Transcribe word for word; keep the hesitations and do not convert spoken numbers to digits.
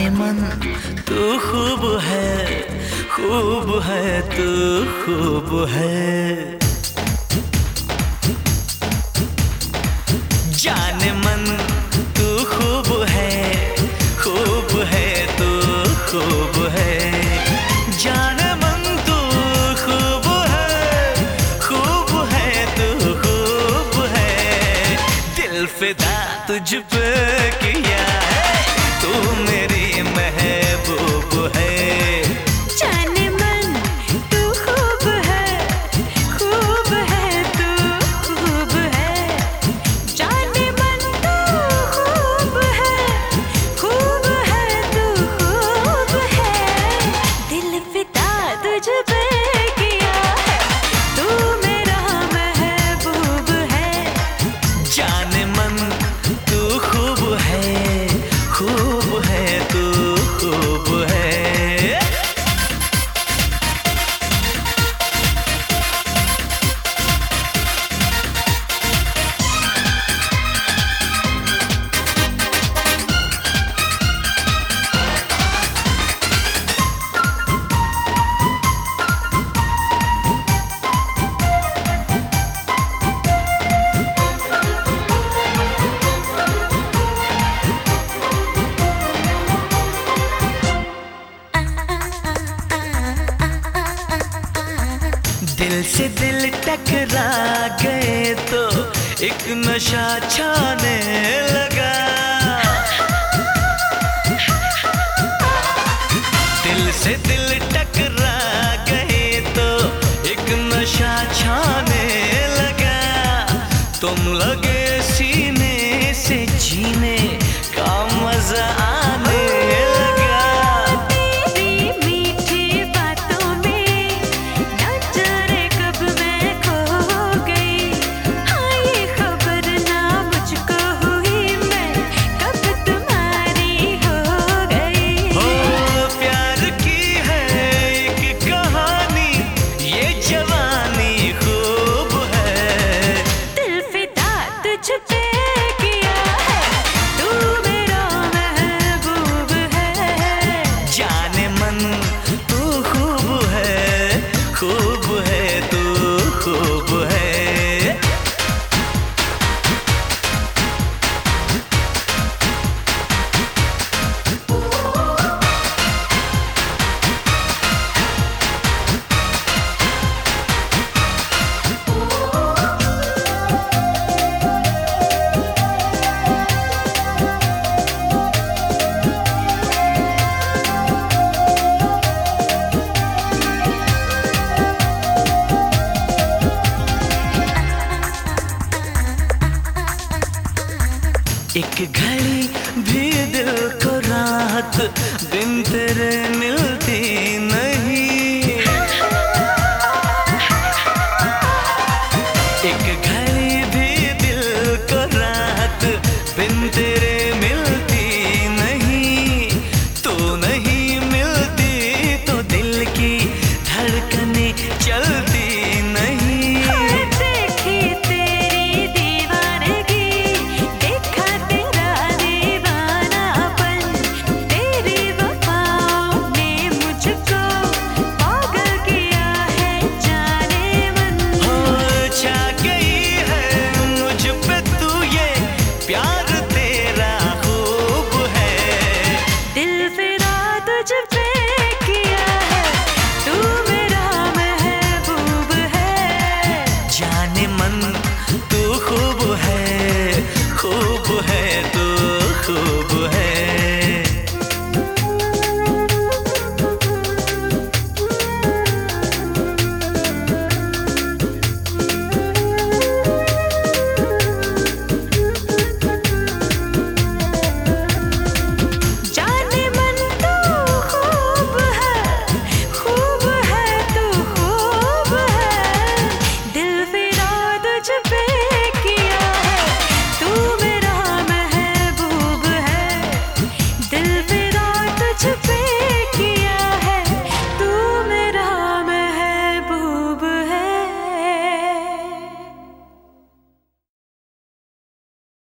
जाने मन तू खूब है, खूब है तू खूब है। जाने मन तू खूब है, खूब है तू खूब है। जाने मन तू खूब है, खूब है तू खूब है। दिल फिदा तुझ पे किया है, तू मेरी महबूब है। जाने मन तू खूब है, खूब है तू खूब है। जाने मन तू खूब है, खूब है तू खूब है। दिल फिदा तुझ पे किया है, तू मेरा महबूब है। जाने मन तू खूब है, खूब है तू खूब है। दिल से दिल टकरा गए तो एक नशा छाने लगा। दिल से दिल टकरा गए तो एक नशा छाने लगा। तुम लगे सीने से जीने का मजा आने लगा। तेरी मीठी बातों में न जाने कब मैं खो गई। हाँ ये खबर ना मुझको हुई, मैं कब तुम्हारी हो गई। हो प्यार की है एक कहानी, ये जवानी खूब है। दिल फिदा तुझ पे किया है, तू मेरा महबूब है। जाने मन तू खूब है, खूब है तू खूब है। एक घड़ी भी दिल को राहत बिन तेरे मिलती नहीं। एक घड़ी भी दिल को राहत बिन तेरे मिलती नहीं। तू नहीं मिलती तो दिल की धड़कनें चलती नहीं। देखी तेरी दीवानगी, देखा तेरा दीवानापन। तेरी वफाओं ने मुझको पागल किया है, जाने मन। हो छा गई है मुझ पे तू, ये प्यार तेरा खूब है। दिल फिदा तुझ पे किया है, तू मेरा महबूब है। जाने मन तू खूब है, खूब है तू खूब